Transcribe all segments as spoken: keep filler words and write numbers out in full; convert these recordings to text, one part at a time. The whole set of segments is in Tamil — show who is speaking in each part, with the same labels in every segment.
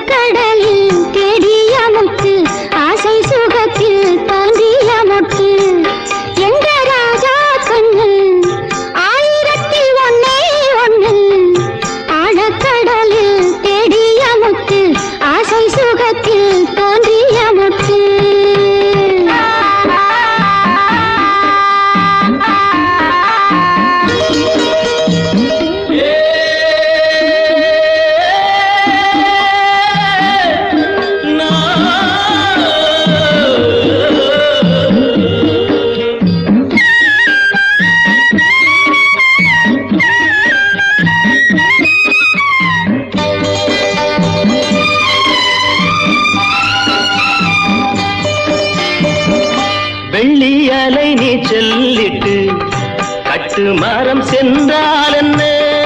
Speaker 1: ஆழக்கடலில் தேடிய முத்து ஆசை சுகத்தில் தோன்றிய முத்து எங்க ராஜா கண்ணு ஆயிரத்தில் ஒன்னே ஒண்ணு ஆழக்கடலில் தேடிய முத்து ஆசை சுகத்தில் தோன்றிய முத்து
Speaker 2: வெள்ளியலை நீ சொல்லிட்டு கட்டு மரம் சென்றால் என்ன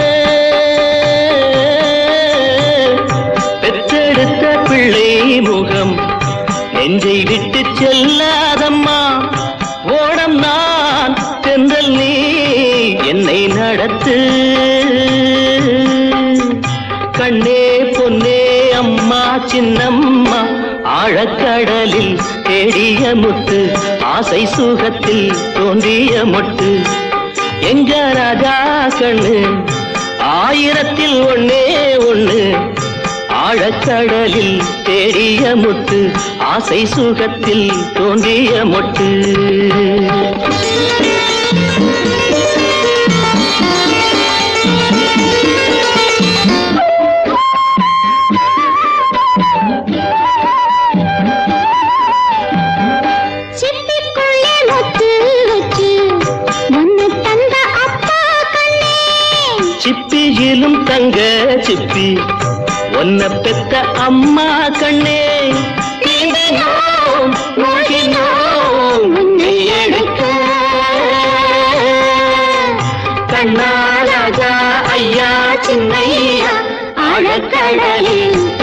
Speaker 2: பெற்றெடுத்த பிள்ளை முகம் நெஞ்சை விட்டு செல்லாதம்மா ஓடம் நான் தென்றல் நீ என்னை நடத்து கண்ணே பொன்னே அம்மா சின்னம்மா ஆழக்கடலில் தேடிய முத்து ஆசை சுகத்தில் தோன்றிய மொட்டு எங்க ராஜா கண்ணு ஆயிரத்தில் ஒன்னே ஒண்ணு ஆழக்கடலில் தேடிய முத்து ஆசை சுகத்தில் தோன்றிய மொட்டு சிப்பியிலும் தங்க சிப்பி ஒன்ன பெத்த அம்மா கண்ணே எடுக்க கண்ணா ராஜா ஐயா சின்னையா ஆழக்கடலில்